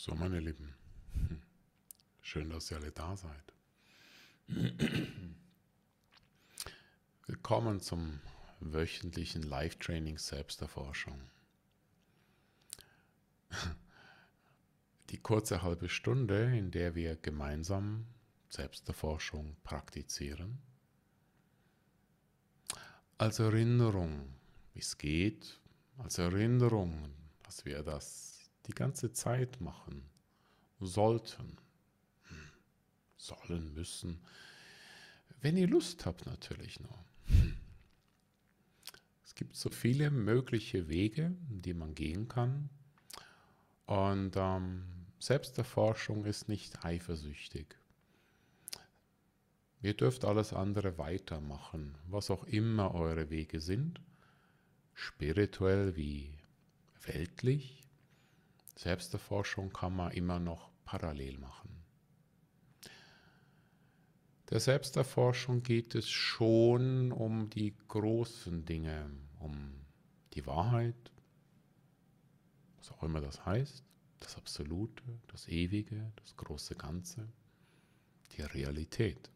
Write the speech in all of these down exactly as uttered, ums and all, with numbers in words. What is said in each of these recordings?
So, meine Lieben, schön, dass ihr alle da seid. Willkommen zum wöchentlichen Live-Training Selbsterforschung. Die kurze halbe Stunde, in der wir gemeinsam Selbsterforschung praktizieren. Als Erinnerung, wie es geht, als Erinnerung, dass wir das die ganze Zeit machen sollten, sollen, müssen, wenn ihr Lust habt natürlich nur. Es gibt so viele mögliche Wege, die man gehen kann, und ähm, Selbsterforschung ist nicht eifersüchtig. Ihr dürft alles andere weitermachen, was auch immer eure Wege sind, spirituell wie weltlich. Selbsterforschung kann man immer noch parallel machen. Der Selbsterforschung geht es schon um die großen Dinge, um die Wahrheit, was auch immer das heißt, das Absolute, das Ewige, das große Ganze, die Realität.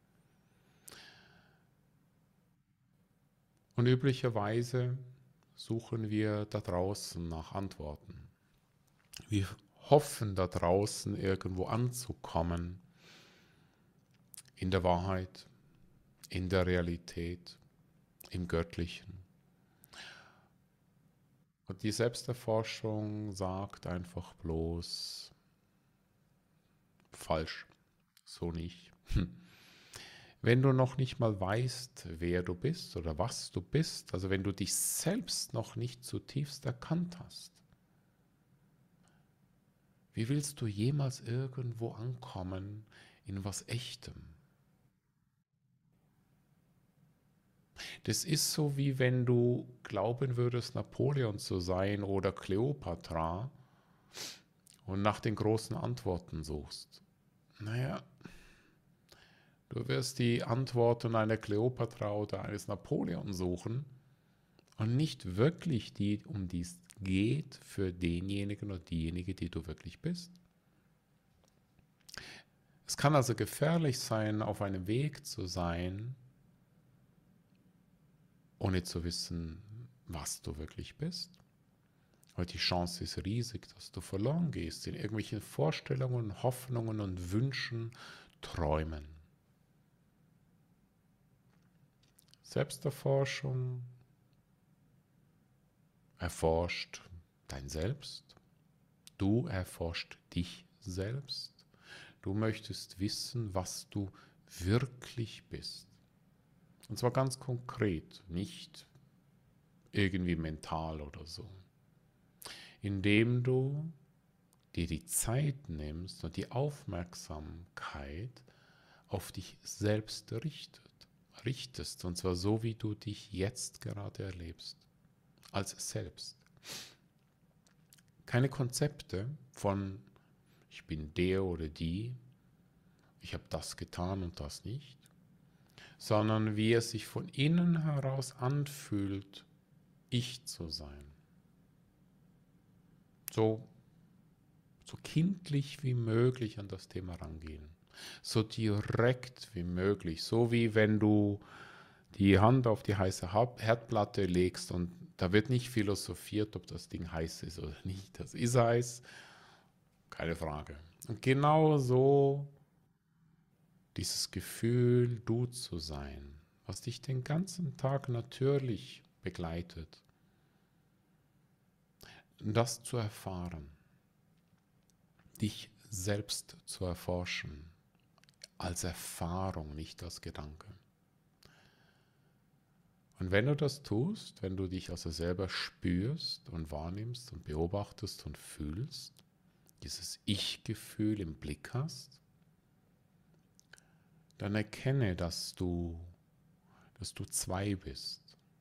Und üblicherweise suchen wir da draußen nach Antworten. Wir hoffen da draußen irgendwo anzukommen, in der Wahrheit, in der Realität, im Göttlichen. Und die Selbsterforschung sagt einfach bloß, falsch, so nicht. Wenn du noch nicht mal weißt, wer du bist oder was du bist, also wenn du dich selbst noch nicht zutiefst erkannt hast, wie willst du jemals irgendwo ankommen in was Echtem? Das ist so, wie wenn du glauben würdest, Napoleon zu sein oder Kleopatra und nach den großen Antworten suchst. Naja, du wirst die Antworten einer Kleopatra oder eines Napoleon suchen und nicht wirklich die, um die es geht, für denjenigen oder diejenige, die du wirklich bist. Es kann also gefährlich sein, auf einem Weg zu sein, ohne zu wissen, was du wirklich bist. Weil die Chance ist riesig, dass du verloren gehst in irgendwelchen Vorstellungen, Hoffnungen und Wünschen, Träumen. Selbsterforschung erforscht dein Selbst. Du erforscht dich selbst. Du möchtest wissen, was du wirklich bist. Und zwar ganz konkret, nicht irgendwie mental oder so. Indem du dir die Zeit nimmst und die Aufmerksamkeit auf dich selbst richtet, richtest. Und zwar so, wie du dich jetzt gerade erlebst. Als selbst. Keine Konzepte von ich bin der oder die, ich habe das getan und das nicht, sondern wie es sich von innen heraus anfühlt, ich zu sein. So, so kindlich wie möglich an das Thema rangehen. So direkt wie möglich. So wie wenn du die Hand auf die heiße Herdplatte legst und da wird nicht philosophiert, ob das Ding heiß ist oder nicht. Das ist heiß, keine Frage. Und genau so dieses Gefühl, du zu sein, was dich den ganzen Tag natürlich begleitet, das zu erfahren, dich selbst zu erforschen, als Erfahrung, nicht als Gedanke. Und wenn du das tust, wenn du dich also selber spürst und wahrnimmst und beobachtest und fühlst, dieses Ich-Gefühl im Blick hast, dann erkenne, dass du, dass du zwei bist.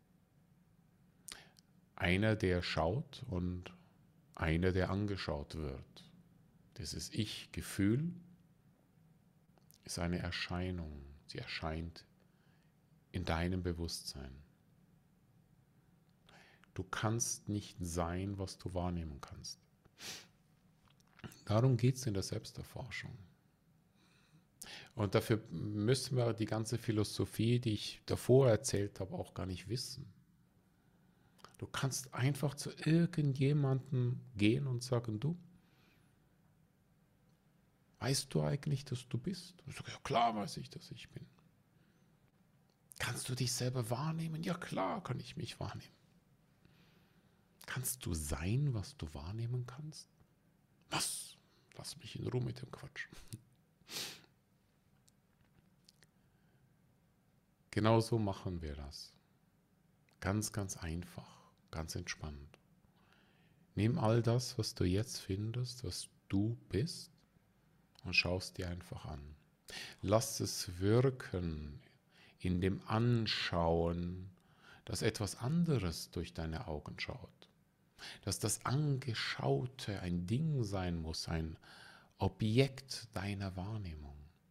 Einer, der schaut und einer, der angeschaut wird. Dieses Ich-Gefühl ist eine Erscheinung. Sie erscheint in deinem Bewusstsein. Du kannst nicht sein, was du wahrnehmen kannst. Darum geht es in der Selbsterforschung. Und dafür müssen wir die ganze Philosophie, die ich davor erzählt habe, auch gar nicht wissen. Du kannst einfach zu irgendjemandem gehen und sagen, du, weißt du eigentlich, dass du bist? Und ich sage, ja klar weiß ich, dass ich bin. Kannst du dich selber wahrnehmen? Ja klar kann ich mich wahrnehmen. Kannst du sein, was du wahrnehmen kannst? Was? Lass mich in Ruhe mit dem Quatsch. Genauso machen wir das. Ganz, ganz einfach, ganz entspannt. Nimm all das, was du jetzt findest, was du bist, und schaust dir einfach an. Lass es wirken in dem Anschauen, dass etwas anderes durch deine Augen schaut. Dass das Angeschaute ein Ding sein muss, ein Objekt deiner Wahrnehmung.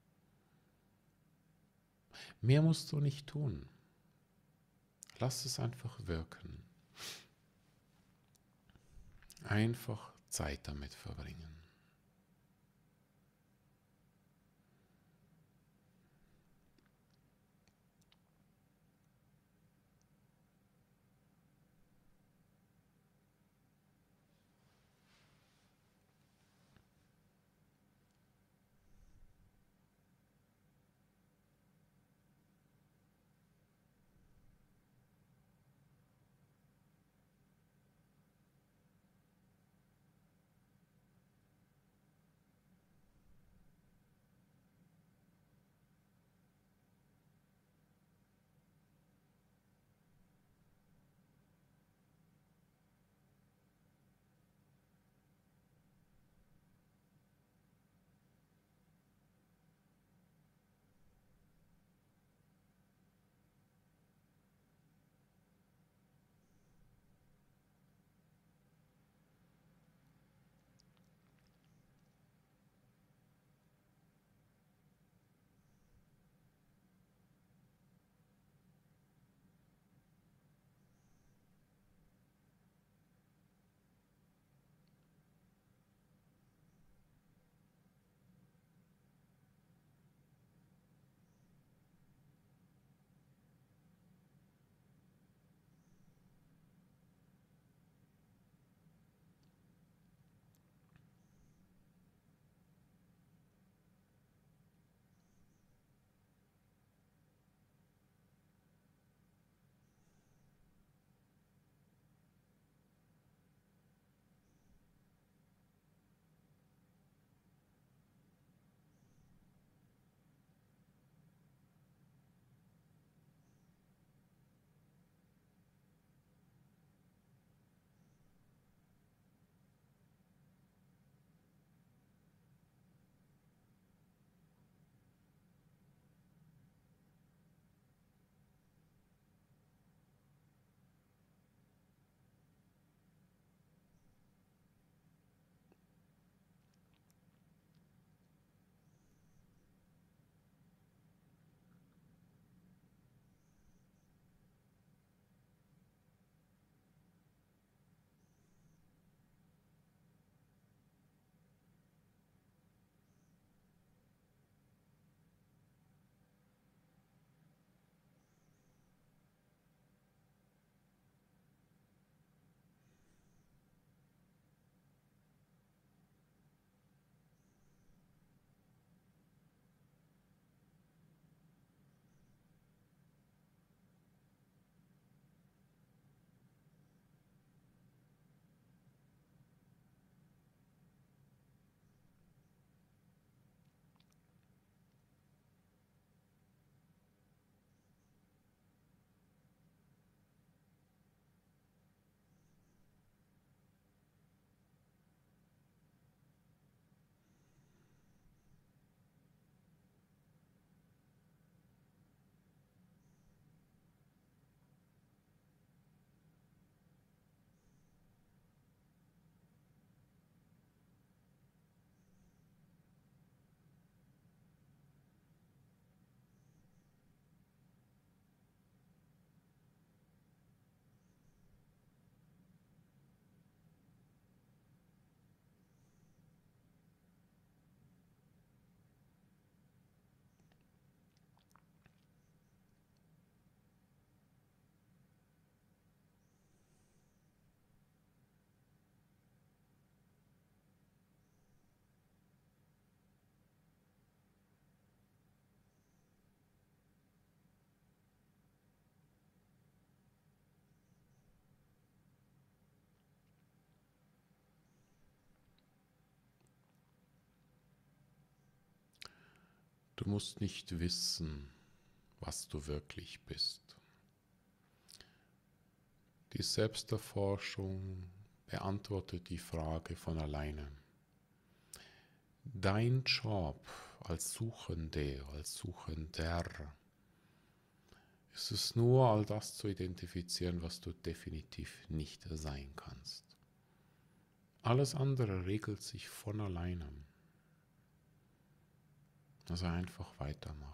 Mehr musst du nicht tun. Lass es einfach wirken. Einfach Zeit damit verbringen. Du musst nicht wissen, was du wirklich bist. Die Selbsterforschung beantwortet die Frage von alleine. Dein Job als Suchende, als Suchender, ist es nur, all das zu identifizieren, was du definitiv nicht sein kannst. Alles andere regelt sich von alleine. Also einfach weitermachen.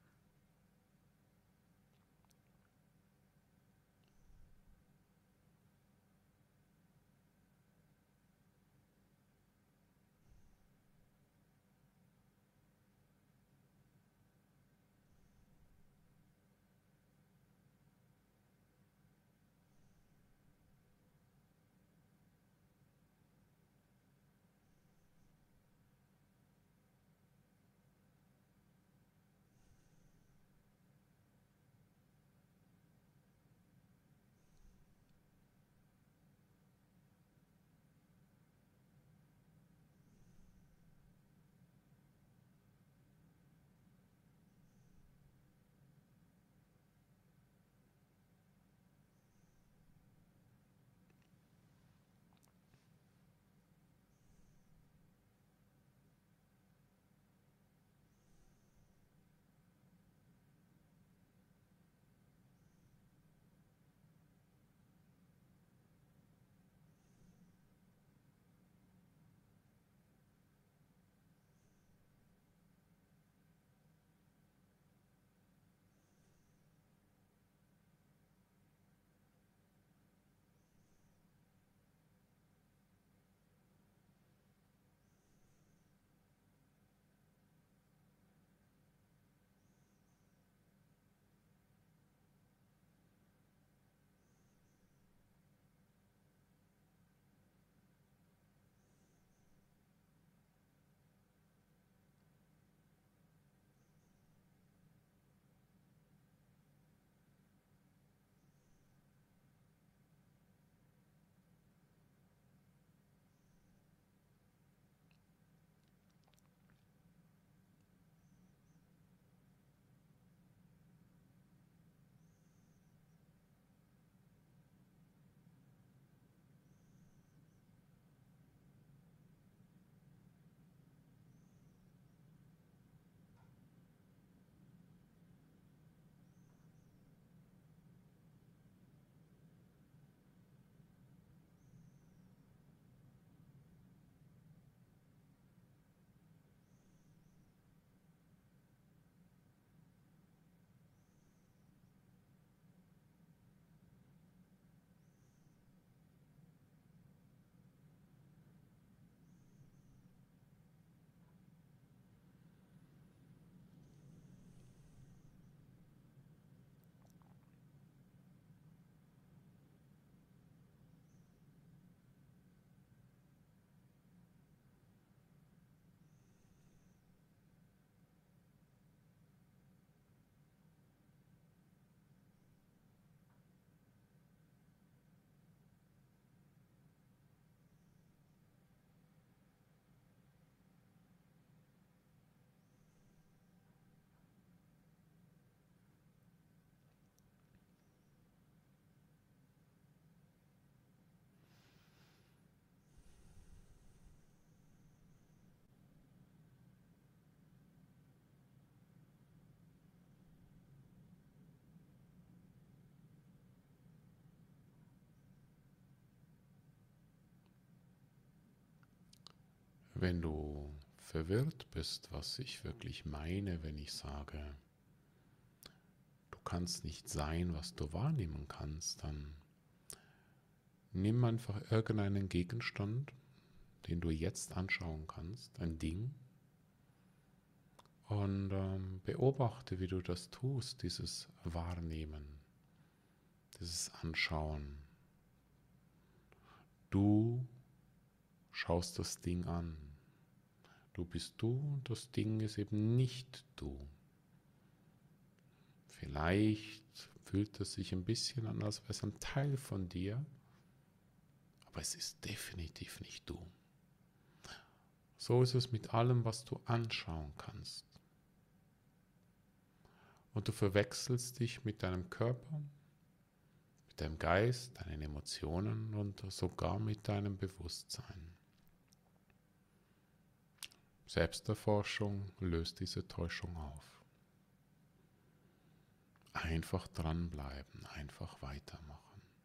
Wenn du verwirrt bist, was ich wirklich meine, wenn ich sage, du kannst nicht sein, was du wahrnehmen kannst, dann nimm einfach irgendeinen Gegenstand, den du jetzt anschauen kannst, ein Ding, und ähm, beobachte, wie du das tust, dieses Wahrnehmen, dieses Anschauen. Du schaust das Ding an. Du bist du und das Ding ist eben nicht du. Vielleicht fühlt es sich ein bisschen an, als wäre es ein Teil von dir, aber es ist definitiv nicht du. So ist es mit allem, was du anschauen kannst. Und du verwechselst dich mit deinem Körper, mit deinem Geist, deinen Emotionen und sogar mit deinem Bewusstsein. Selbsterforschung löst diese Täuschung auf. Einfach dranbleiben, einfach weitermachen.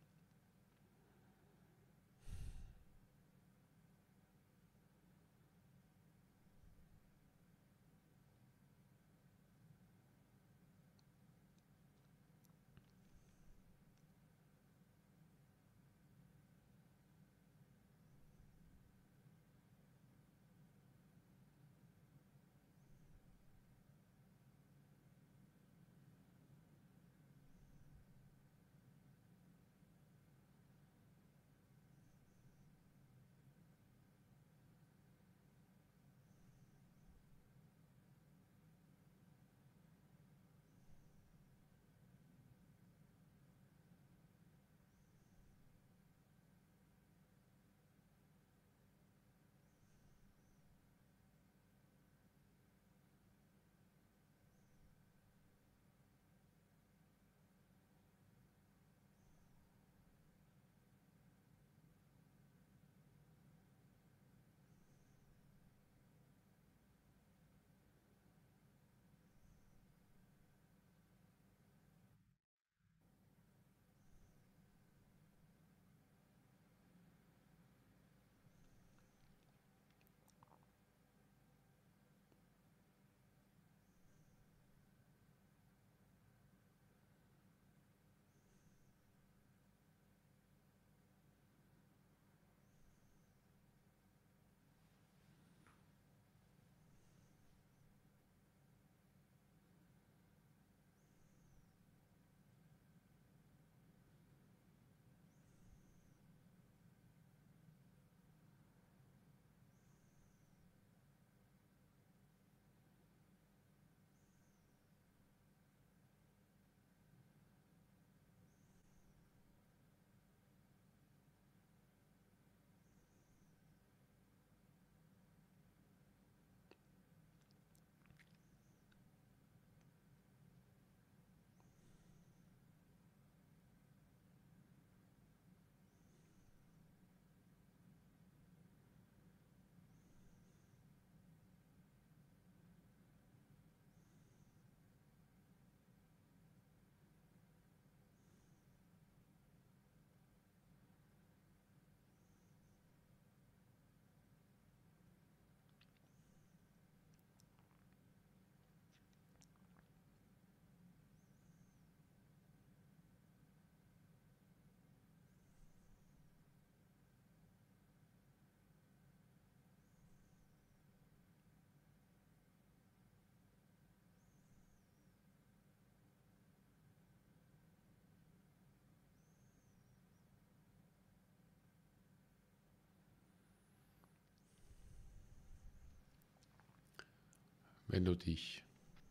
Wenn du dich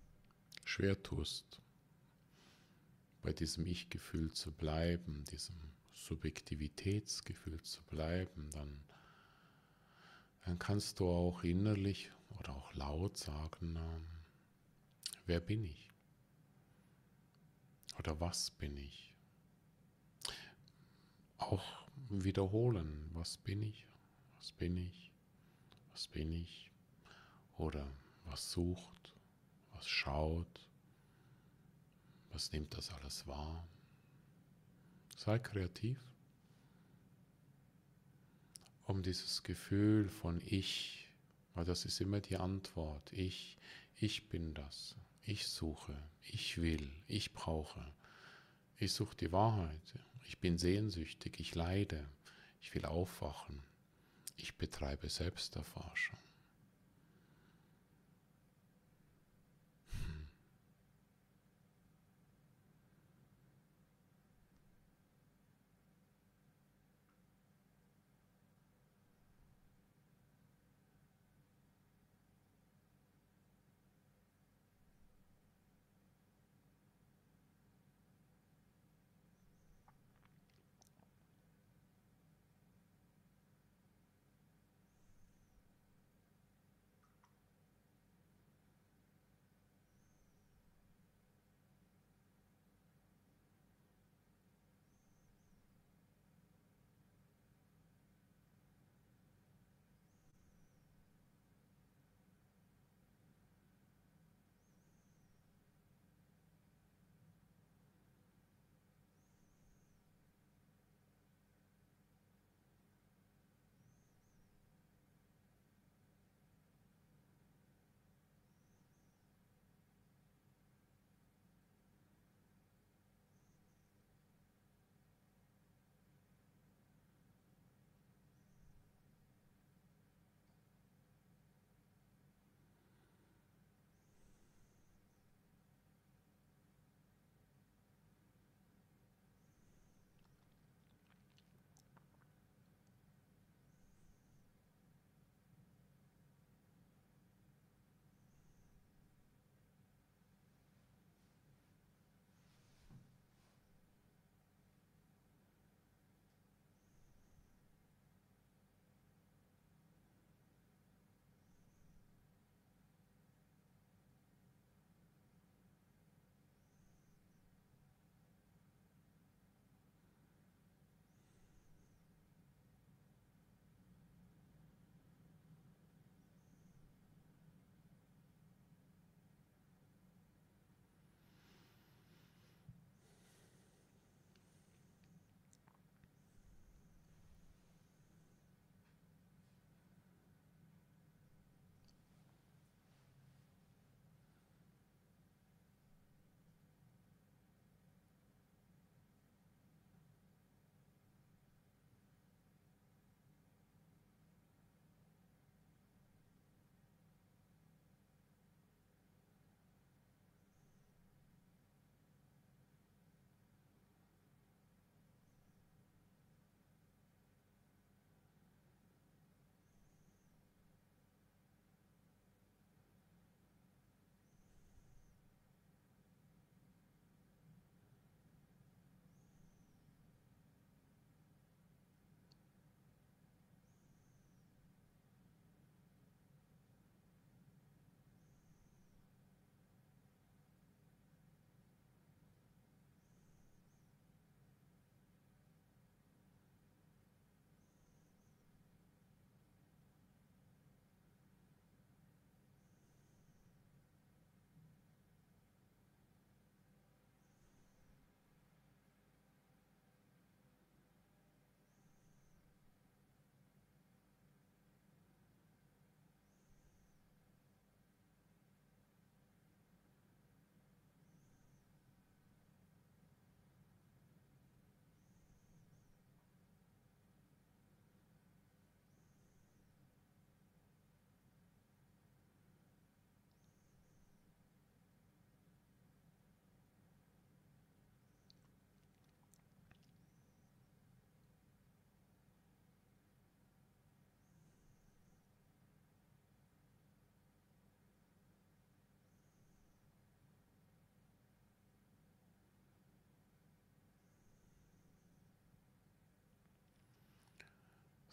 schwer tust, bei diesem Ich-Gefühl zu bleiben, diesem Subjektivitätsgefühl zu bleiben, dann, dann kannst du auch innerlich oder auch laut sagen, ähm, wer bin ich? Oder was bin ich? Auch wiederholen, was bin ich? Was bin ich? Was bin ich? Oder was sucht? Was schaut? Was nimmt das alles wahr? Sei kreativ, um dieses Gefühl von Ich, weil das ist immer die Antwort. Ich, ich bin das. Ich suche, ich will, ich brauche. Ich suche die Wahrheit. Ich bin sehnsüchtig, ich leide, ich will aufwachen. Ich betreibe Selbsterforschung.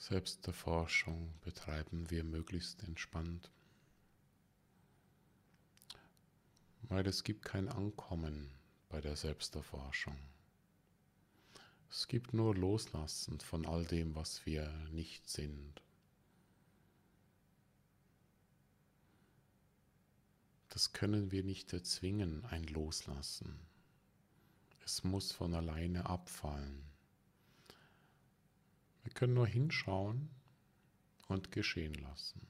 Selbsterforschung betreiben wir möglichst entspannt, weil es gibt kein Ankommen bei der Selbsterforschung. Es gibt nur Loslassen von all dem, was wir nicht sind. Das können wir nicht erzwingen, ein Loslassen. Es muss von alleine abfallen. Wir können nur hinschauen und geschehen lassen.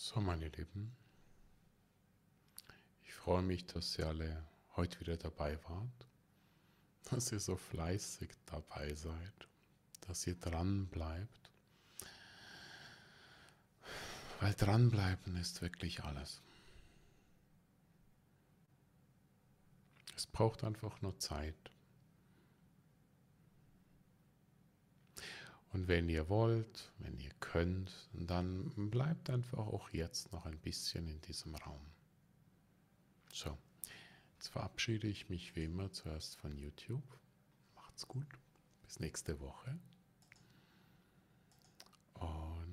So, meine Lieben, ich freue mich, dass ihr alle heute wieder dabei wart, dass ihr so fleißig dabei seid, dass ihr dran bleibt, weil dranbleiben ist wirklich alles. Es braucht einfach nur Zeit. Und wenn ihr wollt, wenn ihr könnt, dann bleibt einfach auch jetzt noch ein bisschen in diesem Raum. So, jetzt verabschiede ich mich wie immer zuerst von YouTube. Macht's gut, bis nächste Woche. Und